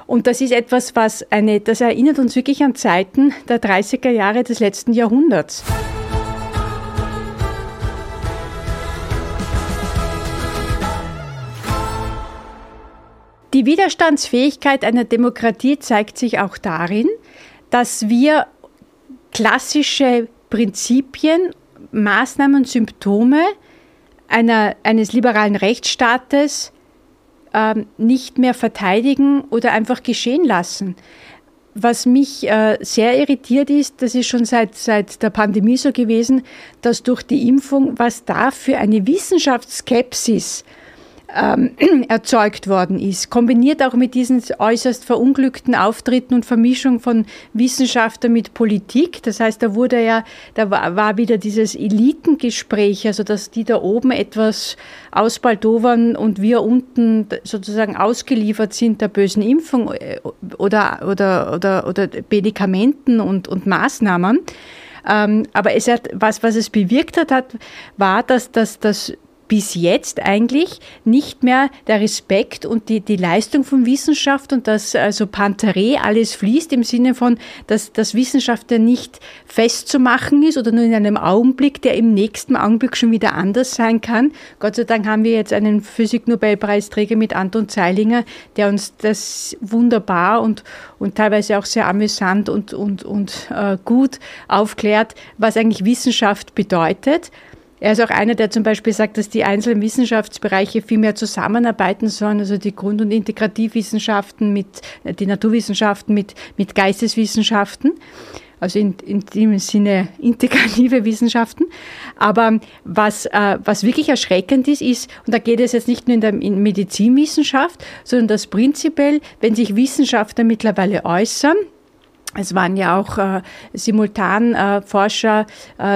Und das ist etwas, das erinnert uns wirklich an Zeiten der 30er Jahre des letzten Jahrhunderts. Die Widerstandsfähigkeit einer Demokratie zeigt sich auch darin, dass wir klassische Prinzipien, Maßnahmen und Symptome eines liberalen Rechtsstaates nicht mehr verteidigen oder einfach geschehen lassen. Was mich sehr irritiert ist, das ist schon seit der Pandemie so gewesen, dass durch die Impfung, was da für eine Wissenschaftsskepsis erzeugt worden ist, kombiniert auch mit diesen äußerst verunglückten Auftritten und Vermischung von Wissenschaftlern mit Politik. Das heißt, da war wieder dieses Elitengespräch, also dass die da oben etwas ausbaldowern und wir unten sozusagen ausgeliefert sind der bösen Impfung oder Medikamenten und Maßnahmen. Aber was es bewirkt hat, war, dass das bis jetzt eigentlich nicht mehr der Respekt und die Leistung von Wissenschaft und dass also Pantare alles fließt im Sinne von, dass Wissenschaft ja nicht festzumachen ist oder nur in einem Augenblick, der im nächsten Augenblick schon wieder anders sein kann. Gott sei Dank haben wir jetzt einen Physik-Nobelpreisträger mit Anton Zeilinger, der uns das wunderbar und teilweise auch sehr amüsant und gut aufklärt, was eigentlich Wissenschaft bedeutet. Er ist auch einer, der zum Beispiel sagt, dass die einzelnen Wissenschaftsbereiche viel mehr zusammenarbeiten sollen, also die Grund- und Integrativwissenschaften die Naturwissenschaften mit Geisteswissenschaften, also in dem Sinne integrative Wissenschaften. Aber was wirklich erschreckend ist, und da geht es jetzt nicht nur in der Medizinwissenschaft, sondern dass prinzipiell, wenn sich Wissenschaftler mittlerweile äußern, es waren ja auch simultan Forscher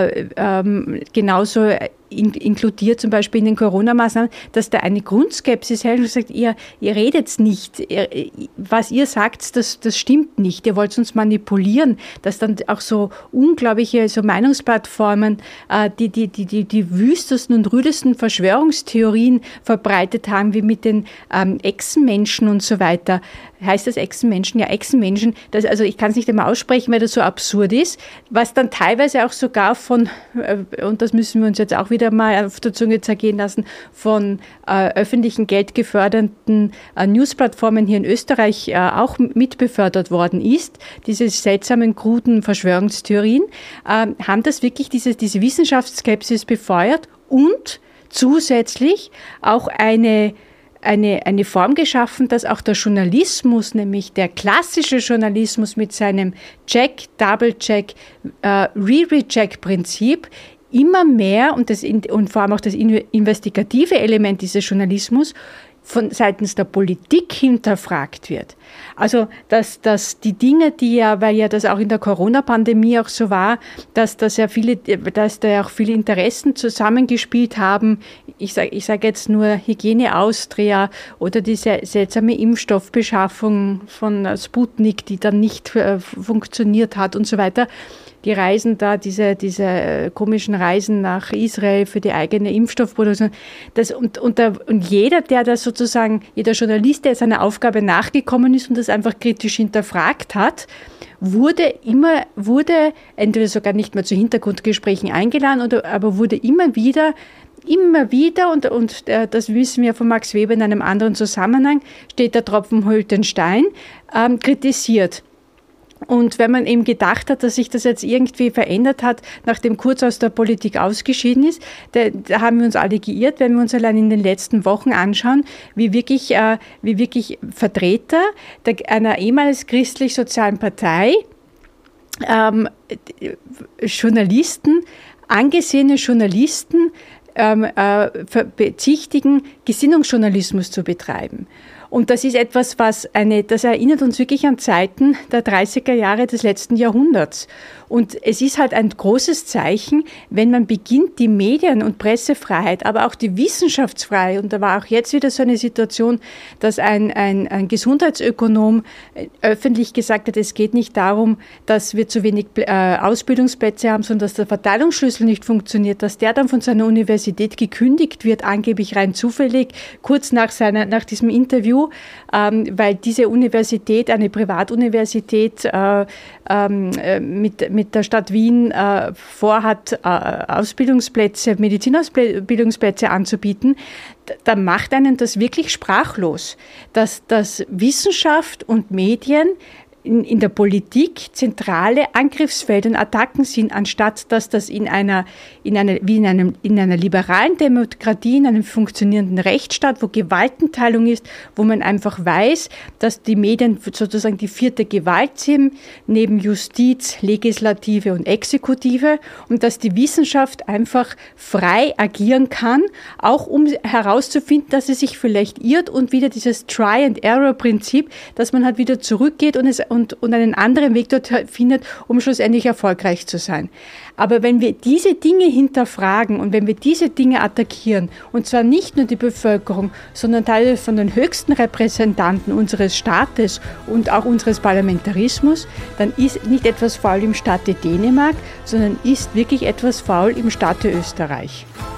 genauso inkludiert, zum Beispiel in den Corona-Maßnahmen, dass da eine Grundskepsis herrscht und sagt, ihr redet's nicht, was ihr sagt, das stimmt nicht, ihr wollt uns manipulieren, dass dann auch so unglaubliche so Meinungsplattformen, die wüstesten und rüdesten Verschwörungstheorien verbreitet haben, wie mit den Echsenmenschen und so weiter. Heißt das Echsenmenschen? Ja, Echsenmenschen. Also ich kann es nicht einmal aussprechen, weil das so absurd ist, was dann teilweise auch sogar und das müssen wir uns jetzt auch wieder mal auf der Zunge zergehen lassen, von öffentlichen Geld geförderten Newsplattformen hier in Österreich auch mitbefördert worden ist, diese seltsamen, kruden Verschwörungstheorien, haben das wirklich diese Wissenschaftsskepsis befeuert und zusätzlich auch eine Form geschaffen, dass auch der Journalismus, nämlich der klassische Journalismus mit seinem Check, Double-Check, Re-Recheck-Prinzip immer mehr und vor allem auch das investigative Element dieses Journalismus von seitens der Politik hinterfragt wird. Also, dass die Dinge, weil ja das auch in der Corona-Pandemie auch so war, dass da ja auch viele Interessen zusammengespielt haben. Ich sage jetzt nur Hygiene Austria oder diese seltsame Impfstoffbeschaffung von Sputnik, die dann nicht funktioniert hat und so weiter. Die Reisen da, diese komischen Reisen nach Israel für die eigene Impfstoffproduktion. Und jeder, der das sozusagen, jeder Journalist, der seiner Aufgabe nachgekommen ist und das einfach kritisch hinterfragt hat, wurde entweder sogar nicht mehr zu Hintergrundgesprächen eingeladen, aber wurde immer wieder, und das wissen wir von Max Weber in einem anderen Zusammenhang, steht der Tropfen höhlt den Stein, kritisiert. Und wenn man eben gedacht hat, dass sich das jetzt irgendwie verändert hat, nachdem Kurz aus der Politik ausgeschieden ist, da haben wir uns alle geirrt, wenn wir uns allein in den letzten Wochen anschauen, wie wirklich Vertreter einer ehemals christlich-sozialen Partei, Journalisten, angesehene Journalisten bezichtigen, Gesinnungsjournalismus zu betreiben. Und das ist etwas, das erinnert uns wirklich an Zeiten der 30er Jahre des letzten Jahrhunderts. Und es ist halt ein großes Zeichen, wenn man beginnt, die Medien- und Pressefreiheit, aber auch die Wissenschaftsfreiheit, und da war auch jetzt wieder so eine Situation, dass ein Gesundheitsökonom öffentlich gesagt hat, es geht nicht darum, dass wir zu wenig Ausbildungsplätze haben, sondern dass der Verteilungsschlüssel nicht funktioniert, dass der dann von seiner Universität gekündigt wird, angeblich rein zufällig, kurz nach diesem Interview, dazu, weil diese Universität, eine Privatuniversität mit der Stadt Wien vorhat, Medizinausbildungsplätze anzubieten, da macht einen das wirklich sprachlos, dass Wissenschaft und Medien in der Politik zentrale Angriffsfelder und Attacken sind, anstatt dass das in einer liberalen Demokratie, in einem funktionierenden Rechtsstaat, wo Gewaltenteilung ist, wo man einfach weiß, dass die Medien sozusagen die vierte Gewalt sind, neben Justiz, Legislative und Exekutive, und dass die Wissenschaft einfach frei agieren kann, auch um herauszufinden, dass sie sich vielleicht irrt, und wieder dieses Try-and-Error-Prinzip, dass man halt wieder zurückgeht und einen anderen Weg dort findet, um schlussendlich erfolgreich zu sein. Aber wenn wir diese Dinge hinterfragen und wenn wir diese Dinge attackieren, und zwar nicht nur die Bevölkerung, sondern teilweise von den höchsten Repräsentanten unseres Staates und auch unseres Parlamentarismus, dann ist nicht etwas faul im Staate Dänemark, sondern ist wirklich etwas faul im Staate Österreich.